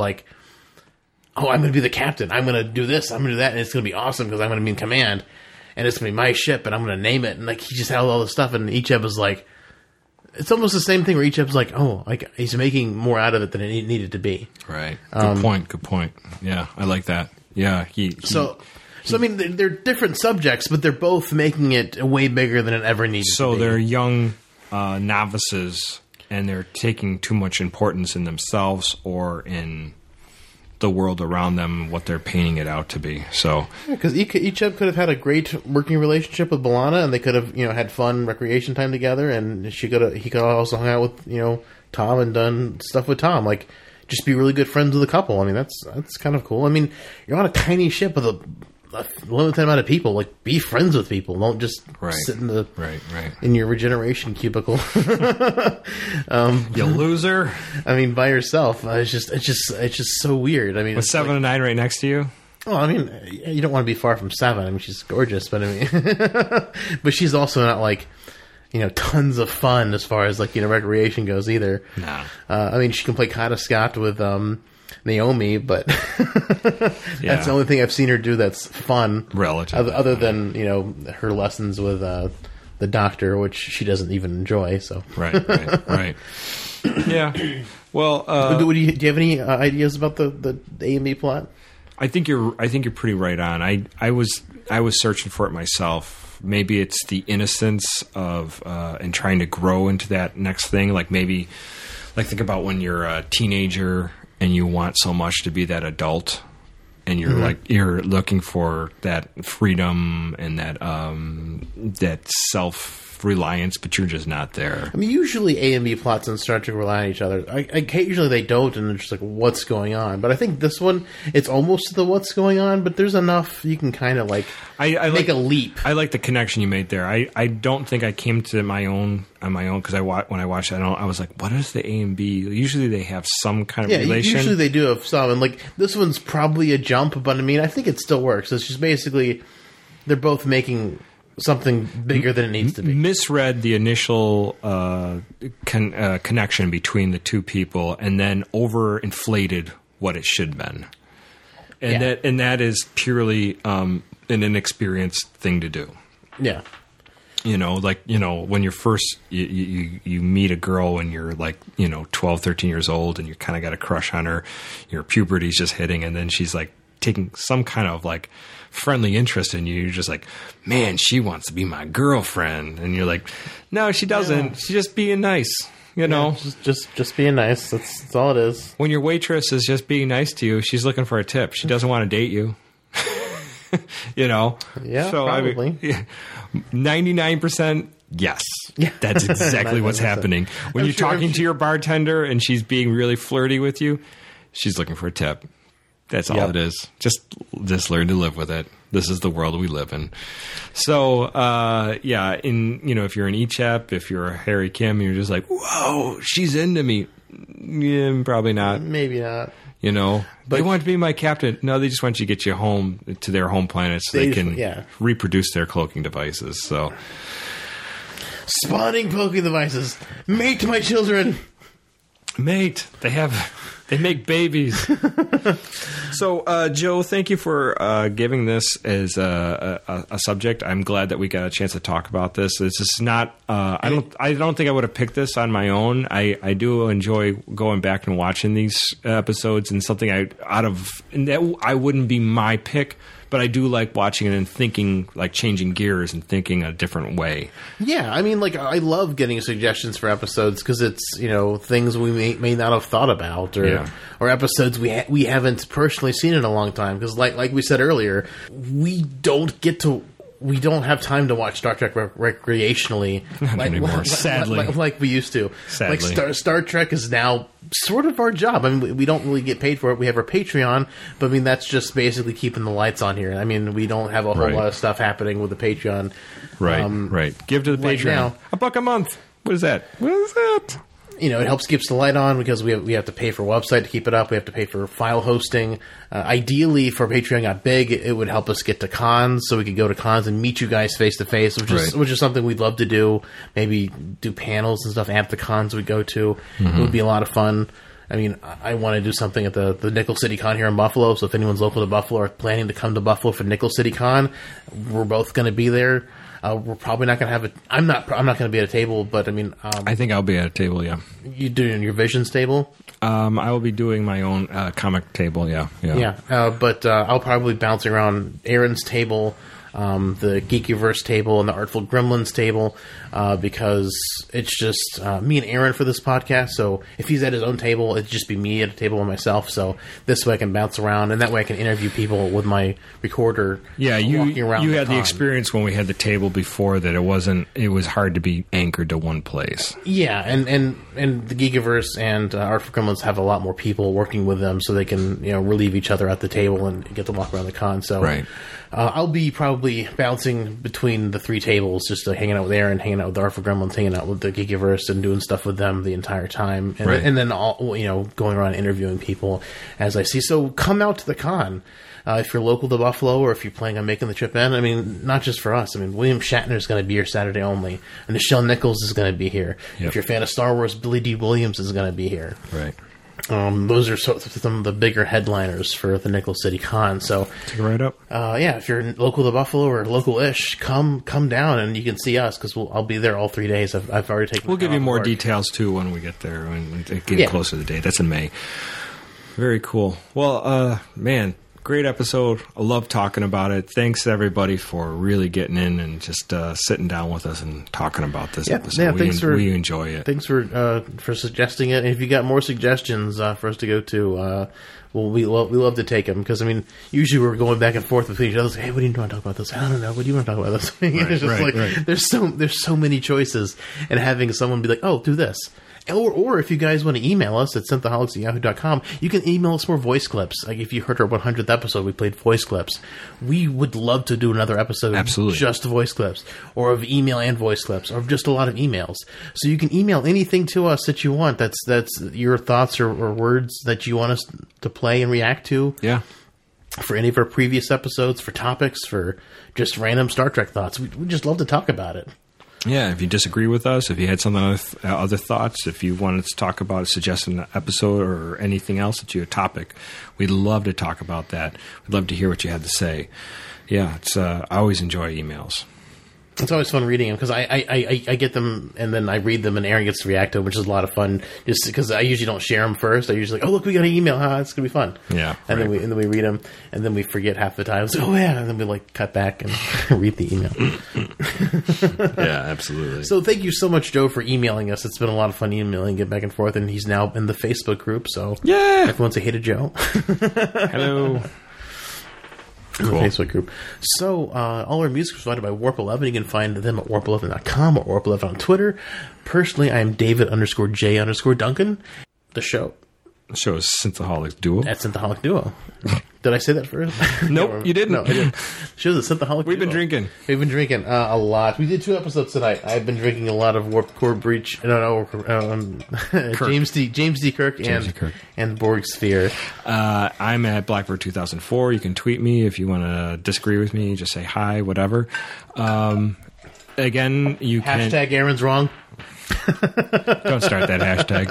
oh, I'm going to be the captain. I'm going to do this. I'm going to do that. And it's going to be awesome because I'm going to be in command. And it's going to be my ship and I'm going to name it. And he just had all this stuff. And Icheb was it's almost the same thing where Icheb's he's making more out of it than it needed to be. Right. Good point. Yeah, I like that. Yeah. So they're different subjects, but they're both making it way bigger than it ever needed to be. So they're young novices and they're taking too much importance in themselves or in the world around them, what they're painting it out to be. So, because Icheb could have had a great working relationship with B'Elanna, and they could have had fun recreation time together, and he could have also hung out with Tom and done stuff with Tom, just be really good friends with a couple. I mean, that's kind of cool. I mean, you're on a tiny ship with a limited amount of people. Be friends with people. Don't just sit in the in your regeneration cubicle. You loser. I mean, by yourself. It's just so weird. I mean, with 7 and 9 right next to you. Well, I mean, you don't want to be far from 7. I mean, she's gorgeous, but I mean, but she's also not tons of fun as far as recreation goes either. No. I mean, she can play Kata Scott with Naomi, but that's the only thing I've seen her do that's fun. Relative. Other than, her lessons with the doctor, which she doesn't even enjoy. So Right. Yeah. Well, do you have any ideas about the A and B plot? I think you're pretty right on. I was searching for it myself. Maybe it's the innocence of and trying to grow into that next thing. Maybe think about when you're a teenager and you want so much to be that adult, and you're you're looking for that freedom and that self-reliance, but you're just not there. I mean, usually A and B plots in Star Trek rely on each other. Occasionally they don't, and they're just what's going on? But I think this one, it's almost the what's going on, but there's enough you can kind of I make a leap. I like the connection you made there. I don't think I came to my own on my own, because when I watched it, I was like, what is the A and B? Usually they have some kind of relation. Usually they do have some, and this one's probably a jump, but I mean, I think it still works. It's just basically they're both making something bigger than it needs to be. Misread the initial connection between the two people, and then overinflated what it should have been. And that is purely an inexperienced thing to do. Yeah. When you're first, you meet a girl when you're 12, 13 years old, and you kind of got a crush on her, your puberty's just hitting, and then she's taking some kind of friendly interest in you. You're just man, she wants to be my girlfriend. And you're no, she doesn't. Yeah. She's just being nice. Just being nice. That's all it is. When your waitress is just being nice to you, she's looking for a tip. She doesn't want to date you. Yeah, so probably. 99%, yes. Yeah. That's exactly what's happening. When you're talking to your bartender and she's being really flirty with you, she's looking for a tip. That's all it is. Just learn to live with it. This is the world we live in. So, if you're an Icheb, if you're a Harry Kim, you're just whoa, she's into me. Yeah, probably not. Maybe not. But they want to be my captain. No, they just want you to get you home to their home planet so they can reproduce their cloaking devices. So, Spawning poking devices. Mate to my children. Mate, they make babies. So, Joe, thank you for giving this as a subject. I'm glad that we got a chance to talk about this. This is not. I don't think I would have picked this on my own. I do enjoy going back and watching these episodes, and something I wouldn't be my pick. But I do like watching it and thinking, like changing gears and thinking a different way. Yeah, I mean, like, I love getting suggestions for episodes because it's, things we may not have thought about or episodes we haven't personally seen in a long time. Because like we said earlier, we don't have time to watch Star Trek recreationally sadly. Like we used to. Sadly. Like Star Trek is now sort of our job. I mean, we don't really get paid for it. We have our Patreon, but I mean, that's just basically keeping the lights on here. I mean, we don't have a whole lot of stuff happening with the Patreon. Right. Give to the right Patreon. now. $1 a month. What is that? It helps keeps the light on because we have to pay for a website to keep it up. We have to pay for file hosting. Ideally, if our Patreon got big, it would help us get to cons so we could go to cons and meet you guys face to face, which is something we'd love to do. Maybe do panels and stuff at the cons we go to. It would be a lot of fun. I mean, I want to do something at the Nickel City Con here in Buffalo. So if anyone's local to Buffalo or planning to come to Buffalo for Nickel City Con, we're both going to be there. We're probably not going to have it. I'm not going to be at a table, but I mean, I think I'll be at a table. Yeah, you doing your Visions table? I will be doing my own comic table. Yeah. But I'll probably be bouncing around Aaron's table, the Geekyverse table, and the Artful Gremlins table, because it's just me and Aaron for this podcast. So if he's at his own table, it'd just be me at a table by myself. So this way I can bounce around, and that way I can interview people with my recorder. Yeah, walking around you had con. the experience when we had the table before that it was hard to be anchored to one place. Yeah, and the Geekyverse and Artful Gremlins have a lot more people working with them, so they can relieve each other at the table and get to walk around the con. So right. I'll be probably bouncing between the three tables, just hanging out with Aaron, hanging out with the Artful Gremlins, hanging out with the Geekyverse, and doing stuff with them the entire time, and then all going around interviewing people as I see. So come out to the con. If you're local to Buffalo or if you're planning on making the trip in, I mean, not just for us. I mean, William Shatner is going to be here Saturday only, and Nichelle Nichols is going to be here. Yep. If you're a fan of Star Wars, Billy D. Williams is going to be here. Right. Those are some of the bigger headliners for the Nickel City Con. So take it right up. If you're local to Buffalo or local-ish, come down and you can see us because I'll be there all 3 days. I've already taken. We'll give you more details too when we get there when get closer to the date. That's in May. Very cool. Well, man. Great episode. I love talking about it. Thanks to everybody for really getting in and just sitting down with us and talking about this episode. We enjoy it. Thanks for suggesting it. And if you got more suggestions for us to go to, we love to take them because I mean, usually we're going back and forth between each other. Like, hey, what do you want to talk about this? I don't know. What do you want to talk about this? It's just there's so many choices, and having someone be like, oh, do this. Or if you guys want to email us at synthaholics@yahoo.com, you can email us more voice clips. Like if you heard our 100th episode, we played voice clips. We would love to do another episode of just voice clips, or of email and voice clips, or just a lot of emails. So you can email anything to us that you want. That's your thoughts or words that you want us to play and react to. Yeah. For any of our previous episodes, for topics, for just random Star Trek thoughts. We just love to talk about it. Yeah, if you disagree with us, if you had some other thoughts, if you wanted to talk about, suggest an episode or anything else that you a topic, we'd love to talk about that. We'd love to hear what you had to say. Yeah, it's I always enjoy emails. It's always fun reading them because I get them and then I read them and Aaron gets to react to them, which is a lot of fun. Just because I usually don't share them first. I usually oh look, we got an email. It's gonna be fun. Yeah, and then we read them and then we forget half the time. It's like, oh yeah, and then we cut back and read the email. Yeah, absolutely. So thank you so much, Joe, for emailing us. It's been a lot of fun emailing, get back and forth, and he's now in the Facebook group. So yeah, everyone say hey to Joe. Hello. In the Facebook group. So, all our music is provided by Warp 11. You can find them at warp11.com or Warp 11 on Twitter. Personally, I am David_J_Duncan. The show is Synthaholic Duo. At Synthaholic Duo. Did I say that first? Nope, you didn't. No, I didn't. Show's the Synthaholic Duo. We've been drinking. A lot. We did 2 episodes tonight. I've been drinking a lot of Warp Core Breach. James D. Kirk and Borg Sphere. I'm at Blackbird 2004. You can tweet me if you want to disagree with me. Just say hi, whatever. again, you can... Hashtag Aaron's wrong. Don't start that hashtag.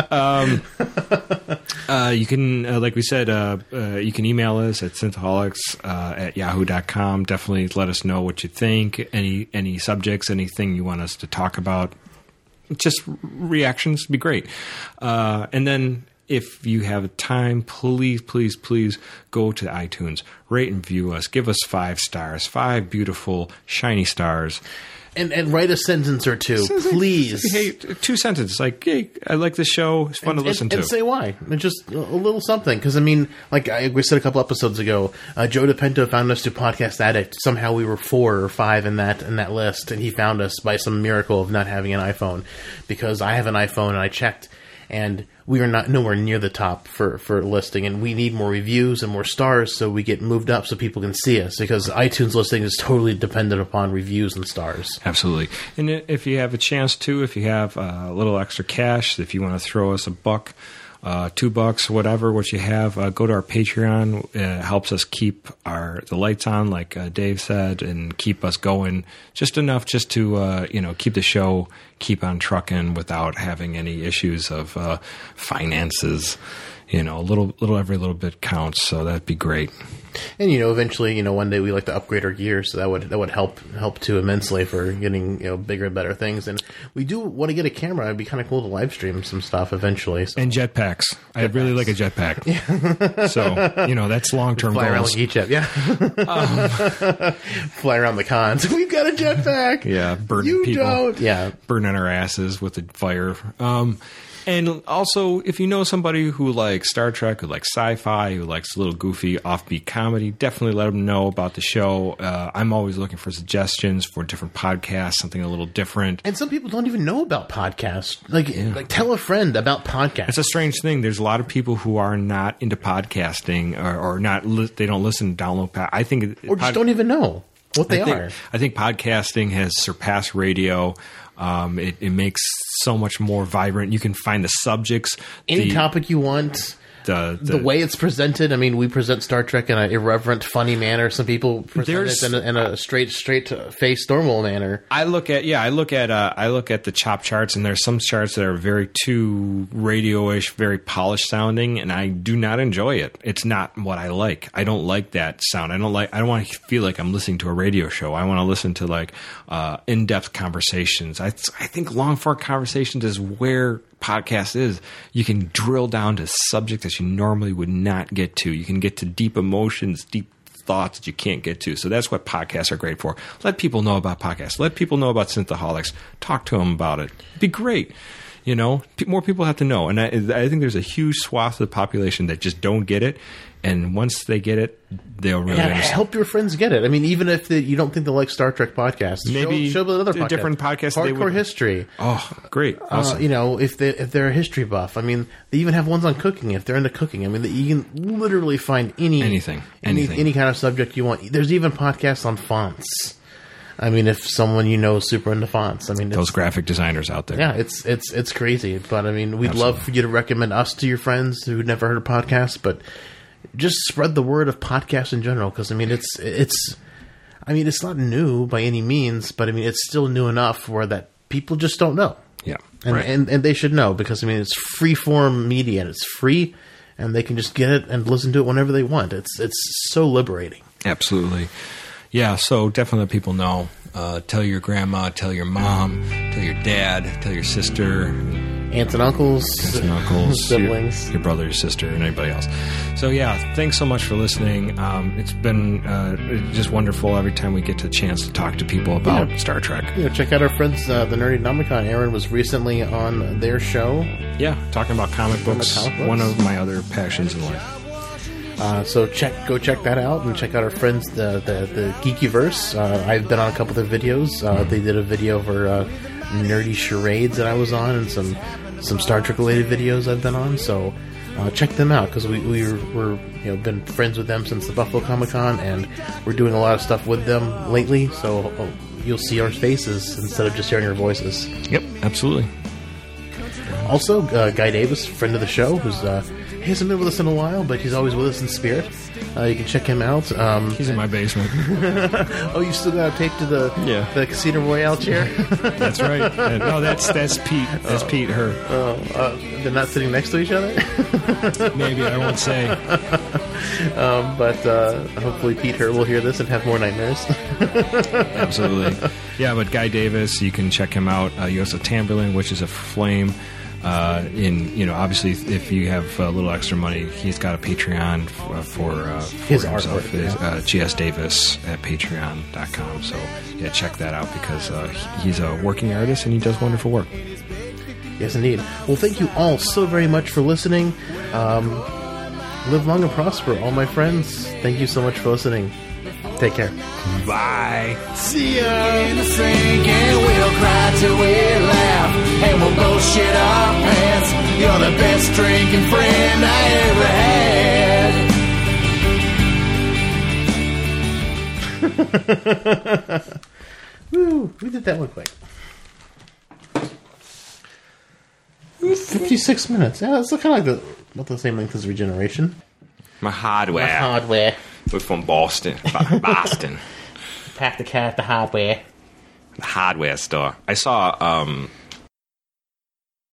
You can, like we said, you can email us at synthaholics@yahoo.com. Definitely let us know what you think, any subjects, anything you want us to talk about. Just reactions would be great. And then if you have time, please, please, please go to iTunes, rate and view us, give us 5 stars, 5 beautiful, shiny stars. And write a sentence or two, please. Hey, 2 sentences. Like, hey, I like this show. It's fun to listen to. And say why. And just a little something. Because, I mean, like we said a couple episodes ago, Joe DePinto found us through Podcast Addict. Somehow we were 4 or 5 in that list. And he found us by some miracle of not having an iPhone. Because I have an iPhone and I checked. And we are not nowhere near the top for listing, and we need more reviews and more stars so we get moved up so people can see us, because iTunes listing is totally dependent upon reviews and stars. Absolutely. And if you have a chance to, if you have a little extra cash, if you want to throw us $1, $2, whatever, what you have, go to our Patreon. It helps us keep the lights on, like Dave said, and keep us going just enough just to keep the show keep on trucking without having any issues of finances. Every little bit counts, so that'd be great. And eventually, one day we like to upgrade our gear, so that would help too immensely for getting bigger and better things. And we do want to get a camera. It'd be kind of cool to live stream some stuff eventually. So. And jetpacks. I'd really like a jetpack. Yeah. So that's long term goals. Fly around like E-Jet, yeah. Fly around the cons. We've got a jetpack. Yeah, burning you people. Don't. Yeah, burning our asses with the fire. And also, if you know somebody who likes Star Trek, who likes sci-fi, who likes a little goofy, offbeat comedy, definitely let them know about the show. I'm always looking for suggestions for different podcasts, something a little different. And some people don't even know about podcasts. Like tell a friend about podcasts. It's a strange thing. There's a lot of people who are not into podcasting or not. They don't listen to download. I think, or just don't even know what they are. I think podcasting has surpassed radio. It makes so much more vibrant. You can find the subjects, any topic you want. The way it's presented. I mean, we present Star Trek in an irreverent, funny manner. Some people present it in a straight face, normal manner. I look at the chop charts, and there's some charts that are very too radio-ish, very polished sounding, and I do not enjoy it. It's not what I like. I don't like that sound. I don't want to feel like I'm listening to a radio show. I want to listen to in-depth conversations. I think long-form conversations is where podcast is. You can drill down to subjects that you normally would not get to. You can get to deep emotions, deep thoughts that you can't get to. So that's what podcasts are great for. Let people know about podcasts. Let people know about Synthaholics. Talk to them about it. It'd be great. More people have to know. And I think there's a huge swath of the population that just don't get it. And once they get it, they'll really understand. Help your friends get it. I mean, even if you don't think they like Star Trek podcasts, maybe show them another podcast. Different podcasts. Hardcore History. Oh, great! Awesome. If they're a history buff, I mean, they even have ones on cooking. If they're into cooking, I mean, you can literally find anything, any kind of subject you want. There's even podcasts on fonts. I mean, if someone is super into fonts, I mean, those graphic designers out there. Yeah, it's crazy. But I mean, we'd love for you to recommend us to your friends who've never heard of podcasts, but just spread the word of podcasts in general, because I mean it's not new by any means, but I mean it's still new enough where that people just don't know. Yeah, and they should know, because I mean it's free form media and it's free, and they can just get it and listen to it whenever they want. It's so liberating. Absolutely, yeah. So definitely let people know. Tell your grandma, tell your mom, tell your dad, tell your sister. Aunts and uncles, siblings, your brother, your sister, and anybody else. So yeah, thanks so much for listening. It's been just wonderful every time we get the chance to talk to people about Star Trek. Check out our friends, the Nerdy Nomicon. Aaron was recently on their show. Yeah, talking about comic books. One of my other passions in life. So go check that out, and check out our friends, the Geekyverse. I've been on a couple of their videos. They did a video for Nerdy Charades that I was on, and some Star Trek related videos I've been on. So check them out, because we're been friends with them since the Buffalo Comic Con, and we're doing a lot of stuff with them lately. So you'll see our faces instead of just hearing our voices. Yep, absolutely. Also, Guy Davis, friend of the show, who's he hasn't been with us in a while, but he's always with us in spirit. You can check him out. He's in my basement. Oh, you still got a tape to the Casino Royale chair? That's right. No, that's Pete. That's Pete. Her. They're not sitting next to each other. Maybe I won't say. But hopefully Pete Her will hear this and have more nightmares. Absolutely. Yeah, but Guy Davis, you can check him out. You also Tamberlin, which is a flame. Obviously, if you have a little extra money, he's got a Patreon for his himself. artwork. GS Davis at patreon.com. So, yeah, check that out because he's a working artist and he does wonderful work. Yes, indeed. Well, thank you all so very much for listening. Live long and prosper, all my friends. Thank you so much for listening. Take care. Bye. See ya in the sink and we'll cry till we laugh. And we'll both shit our pants. You're the best drinking friend I ever had. Woo, we did that one quick. 56 minutes. Yeah, it's kind of like about the same length as Regeneration. My hardware. Hardware. We're from Boston. Boston. Pack the cat at the hardware. The hardware store. I saw